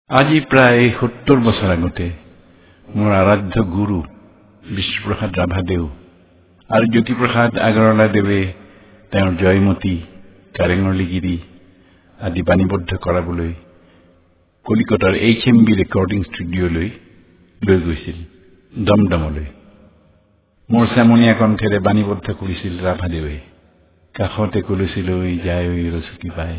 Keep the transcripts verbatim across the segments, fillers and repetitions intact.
আজি প্ৰায় সত্তৰ বছৰ আগতে মোৰ আৰাধ্য গুৰু বিশ্বপ্ৰসাদ ৰাভাদেউ আৰু জ্যোতিপ্ৰসাদ আগৰৱালাদেৱে তেওঁৰ জয়মতী কাৰেঙৰলিগিৰি আদি বাণীবদ্ধ কৰাবলৈ কলিকতাৰ এইচ এম বি ৰেকৰ্ডিং ষ্টুডিঅ'লৈ লৈ গৈছিল দমদমলৈ। মোৰ চেমনীয়া কণ্ঠেৰে বাণীবদ্ধ কৰিছিল ৰাভাদেৱে। কাষতে কলচীলৈ যায় ঐ ৰচকী পাই।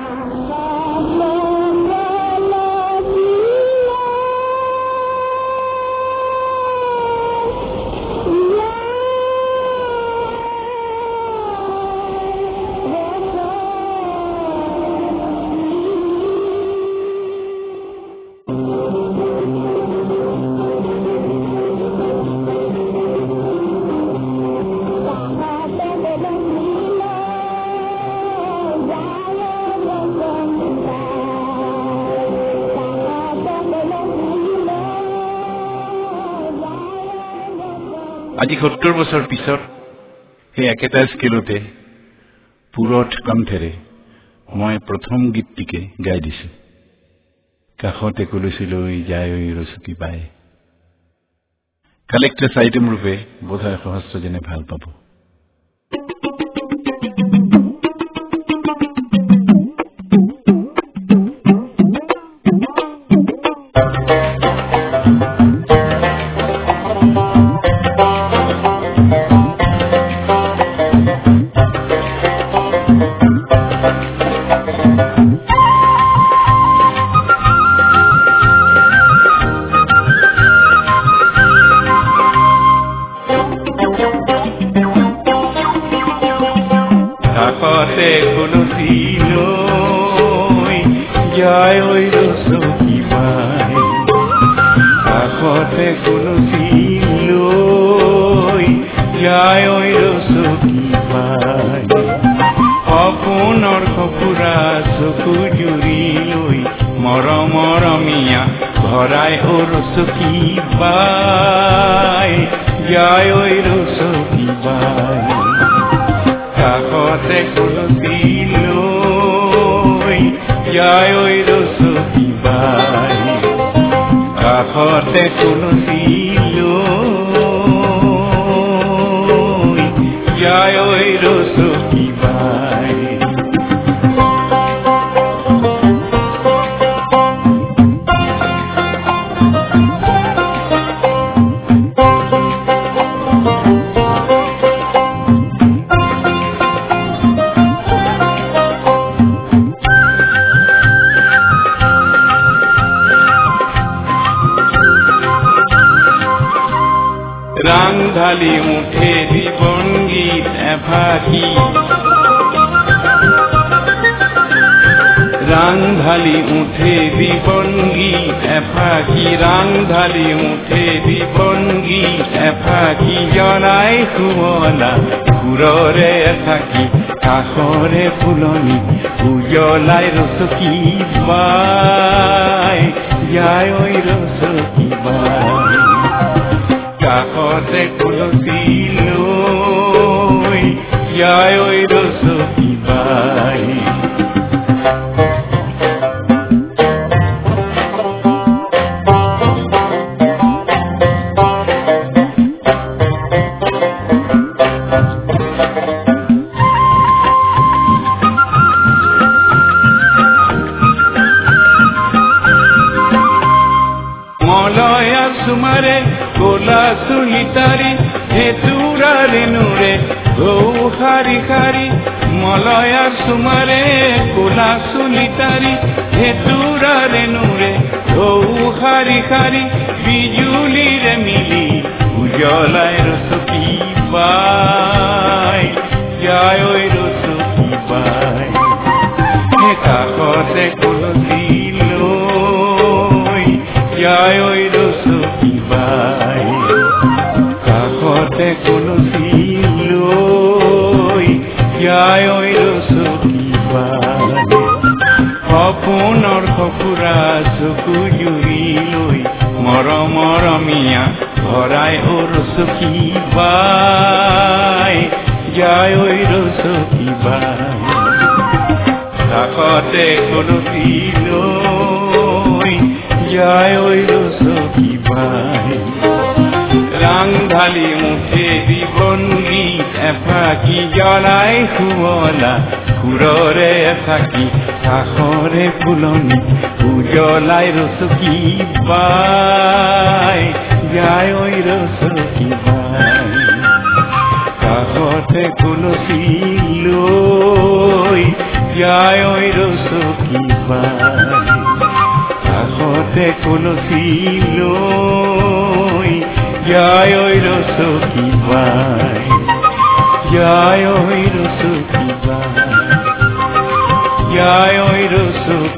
আজি সত্তৰ বছৰ পিছত সেই একেটা স্কেলতে পুৰঠ কণ্ঠেৰে মই প্ৰথম গীতটিকে গাই দিছো। কাষতে কলচীলৈ যায় ঐ ৰচকী পাই। কালেক্টাৰ্ছ আইটেম ৰূপে বোধহয় সহস্ৰ যেনে ভাল পাব। রাংধালি উঠে জীবন গীত এফাকি রাংধালি উঠে জীবন গীত এফাকি রাংধালি উঠে জীবন গীত এফাকি জনাই সুমনা সুৰৰে থাকি কাষৰে ফুলনি উজলাই ৰচকী বাই যায় ঐ ৰচকী বাই। কাষতে কলচীলৈ যায় ঐ ৰচকী বাই। মলয়া সুমাৰে গোলা সুলিতারি হেতুরা রেনুরে গৌ খারি খারি মলয়ার সুমারে গোলা সুলিতারি হেতুরা রেনুরে গৌ খারি খারি বিজুলি রে মিলি উজলায় রচকী বাই যায় ঐ রচকী বাই। কাষতে কলচীলৈ যায় ঐ ৰচকী বাই। কাষতে কলচীলৈ যায় ঐ ৰচকী বাই। সপোনৰ সফুৰা চকু জুৰি লৈ মৰমৰ মিয়া ভৰাই ঐ ৰচকী বাই যায় ঐ ৰচকী বাই। কাষতে কলচীলৈ যায় ঐ ৰচকী বাই ৰাং ঢালি মুঠে দি বন্দি এফাকি জ্বলাই শুৱলা সুৰৰে এফাকি কাষৰে ফুলনি উজ্বলাই ৰচকী বাই যায় ঐ ৰচকী বাই কাষতে কলচী লৈ যায় ঐ ৰচকী বাই কাষতে কলচী লৈ যায় ঐ ৰচকী বাই যায় ঐ ৰচকী বাই যায় ঐ ৰচকী